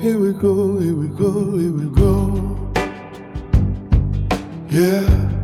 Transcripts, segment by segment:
here we go, here we go, here we go. Yeah.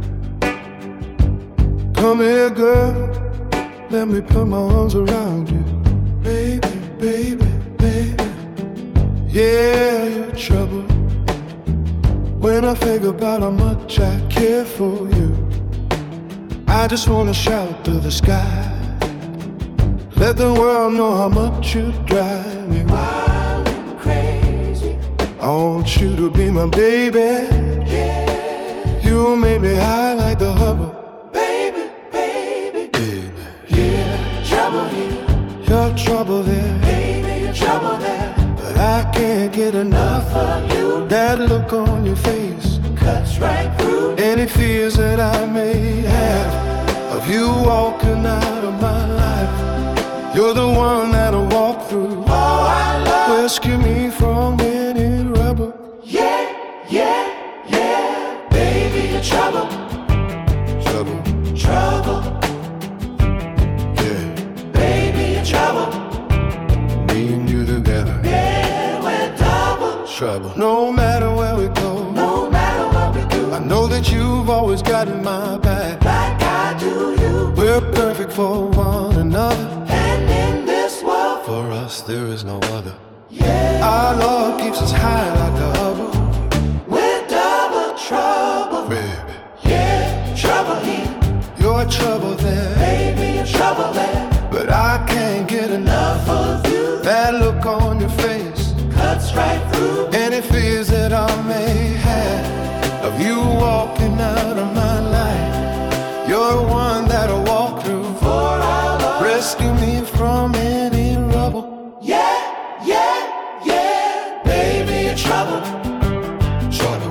Come here, girl. Let me put my arms around you. Baby, baby, baby. Yeah, you're trouble. When I think about how much I care for you, I just wanna shout to the sky. Let the world know how much you drive me wild and crazy. I want you to be my baby. Yeah. You make me high like the Hubble. Baby, baby, Baby. yeah. Trouble here, You're trouble there, baby, you're trouble there. but I can't get enough of you. That look on your face Cuts right through any fears that I may have of you walking out of my life. You're the one that'll walk through. Oh, I love. Rescue me from any rubber. Yeah, yeah, yeah. Baby, you're trouble, Trouble, trouble. yeah. Baby, you're trouble. Me and you together. Yeah, we're double. Trouble. No matter where we go, No matter what we do, I know that you've always got my back. like I do you. We're perfect for one another. And in this world, For us, there is no other. yeah, Our love keeps us high like the Hubble. we're double trouble. Baby, Yeah, trouble here, you're trouble there, baby, you're trouble there. but I can't get enough Of you, that look on your face. cuts right through. Any fears that I may have of you walking out of my life. You're one that'll walk through. For our love, Rescue me from any rubble. yeah, yeah, yeah. Baby, you're trouble, Trouble.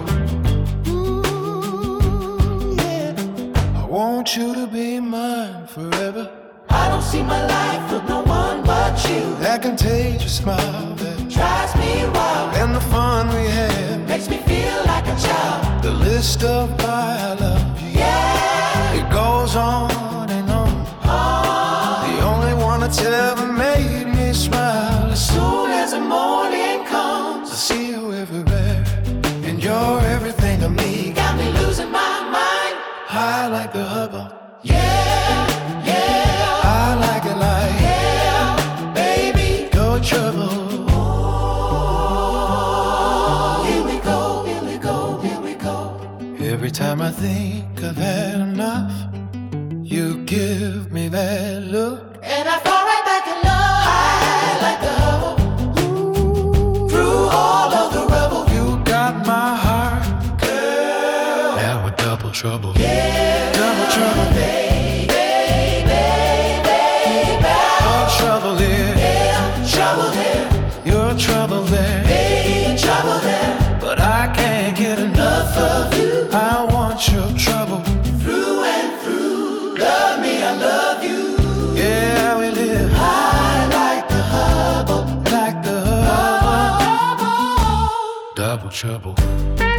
Ooh, yeah. I want you to be mine forever. I don't see my life with no one but you. That contagious smile that Drives me wild, and the fun we had. makes me feel like a child. The list of why I love you, Yeah, it goes on and on. The only one that's ever made me smile. as soon as the morning comes, I see you everywhere, and you're everything to me. got me losing my mind. High like the Hubble, Yeah, yeah, I like it like yeah, baby. your trouble. Here we go, here we go, here we go. Every time I think I've had enough, you give me that look. And I fall right back in love. High like the Hubble. Through all of the rubble. You got my heart, girl. Now we're double trouble. Yeah, Double trouble. baby, baby, You're trouble here. yeah, trouble there, You're trouble there. baby, trouble there. But I can't get enough of you. I want your trouble. Through and through, love me, I love you. Yeah, we live High like the Hubble. like the Hubble. Hubble. Double trouble.